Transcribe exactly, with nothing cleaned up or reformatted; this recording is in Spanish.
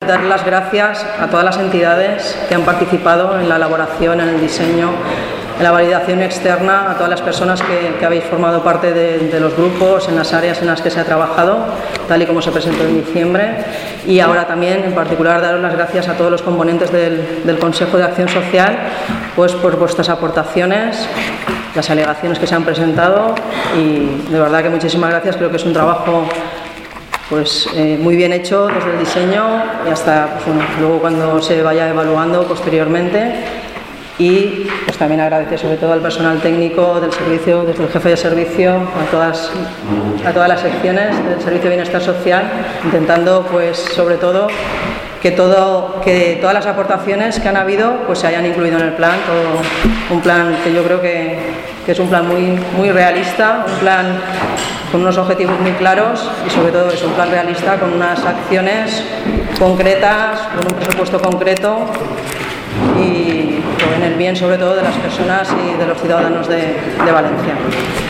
dar las gracias a todas las entidades que han participado en la elaboración, en el diseño, en la validación externa, a todas las personas que, que habéis formado parte de, de los grupos, en las áreas en las que se ha trabajado, tal y como se presentó en diciembre. Y ahora también, en particular, daros las gracias a todos los componentes del, del Consejo de Acción Social, pues por vuestras aportaciones, las alegaciones que se han presentado, y de verdad que muchísimas gracias. Creo que es un trabajo pues eh, muy bien hecho desde el diseño y hasta pues, bueno, luego cuando se vaya evaluando posteriormente. Y pues también agradecer sobre todo al personal técnico del servicio, desde el jefe de servicio, a todas, a todas las secciones del Servicio de Bienestar Social, intentando pues sobre todo que, todo, que todas las aportaciones que han habido pues se hayan incluido en el plan, todo, un plan que yo creo que, que es un plan muy, muy realista, un plan con unos objetivos muy claros y sobre todo es un plan realista con unas acciones concretas, con un presupuesto concreto y en el bien sobre todo de las personas y de los ciudadanos de, de Valencia.